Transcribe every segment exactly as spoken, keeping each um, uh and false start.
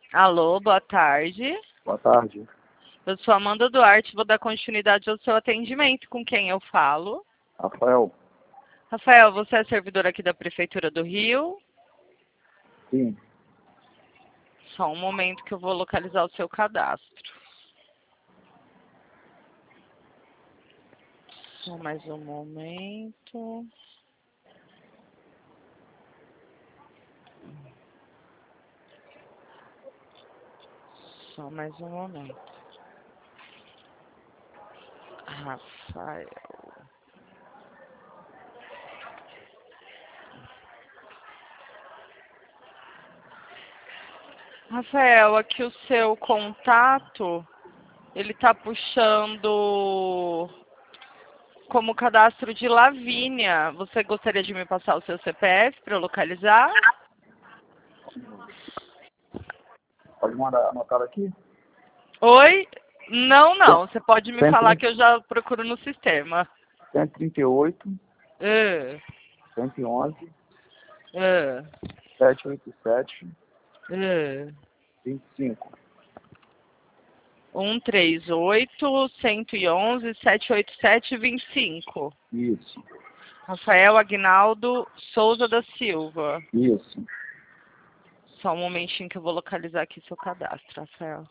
Alô, boa tarde. Boa tarde. Eu sou Amanda Duarte, vou dar continuidade ao seu atendimento. Com quem eu falo? Rafael? Rafael, você é servidor aqui da Prefeitura do Rio? Sim. Só um momento que eu vou localizar o seu cadastro. Só mais um momento. Só mais um momento. Rafael. Rafael, aqui o seu contato, ele tá puxando como cadastro de Lavínia. Você gostaria de me passar o seu C P F para eu localizar? Pode mandar anotado aqui? Oi? Não, não. Você pode me falar cento que eu já procuro no sistema. e trinta e oito, Uh, cento e onze, uh, setecentos e oitenta e sete, uh. vinte e cinco. um três oito, cento e onze, setecentos e oitenta e sete, vinte e cinco. Isso. Rafael Agnaldo Souza da Silva. Isso. Só um momentinho que eu vou localizar aqui seu cadastro, Rafael.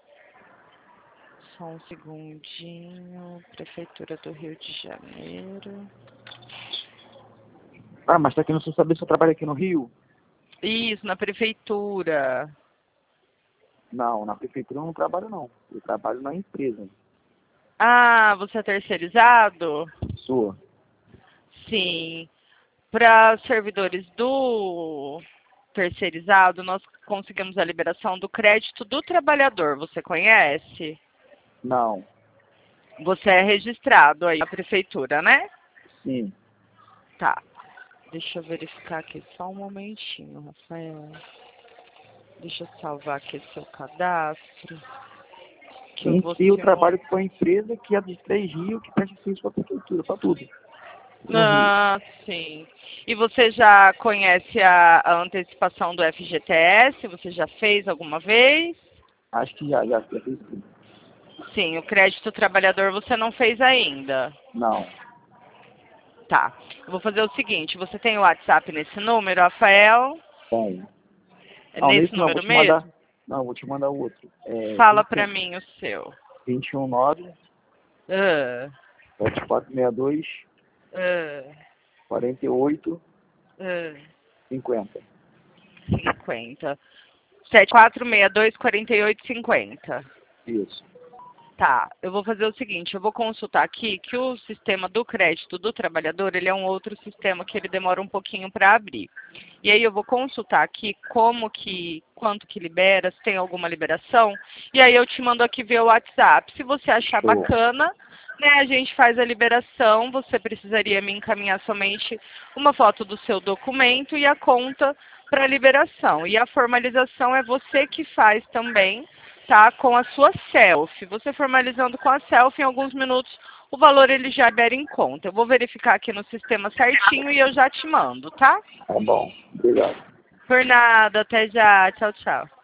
Só um segundinho. Prefeitura do Rio de Janeiro. Ah, mas tá querendo só saber se eu trabalho aqui no Rio? Isso, na prefeitura. Não, na prefeitura eu não trabalho não. Eu trabalho na empresa. Ah, você é terceirizado? Sua. Sim. Para servidores do terceirizado, nós conseguimos a liberação do crédito do trabalhador. Você conhece? Não. Você é registrado aí na prefeitura, né? Sim. Tá. Deixa eu verificar aqui só um momentinho, Rafael. Deixa eu salvar aqui seu cadastro. Que eu Em vou si eu te... trabalho com a empresa que é dos Três Rios, que presta serviço para a prefeitura, para tudo. No Rio. Ah, sim. E você já conhece a, a antecipação do F G T S? Você já fez alguma vez? Acho que já, já, já fiz tudo. Sim, o crédito trabalhador você não fez ainda. Não. Tá. Eu vou fazer o seguinte, você tem o WhatsApp nesse número, Rafael? Tem. É Não, nesse nesse não, vou número te mandar. mesmo? Não, vou te mandar o outro. É Fala pra mim o seu. vinte e um, nove, Ah, sete quatro seis dois, ah, quarenta e oito, ah, cinquenta. cinquenta. sete quatro seis dois, quarenta e oito, cinquenta. Isso. Tá, eu vou fazer o seguinte, eu vou consultar aqui que o sistema do crédito do trabalhador, ele é um outro sistema que ele demora um pouquinho para abrir. E aí eu vou consultar aqui como que, quanto que libera, se tem alguma liberação, e aí eu te mando aqui via WhatsApp. Se você achar Show. bacana, né, a gente faz a liberação, você precisaria me encaminhar somente uma foto do seu documento e a conta para liberação. E a formalização é você que faz também, tá, com a sua selfie. Você formalizando com a selfie, em alguns minutos, o valor ele já libera em conta. Eu vou verificar aqui no sistema certinho e eu já te mando, tá? Tá bom. Obrigado. Por nada, até já. Tchau, tchau.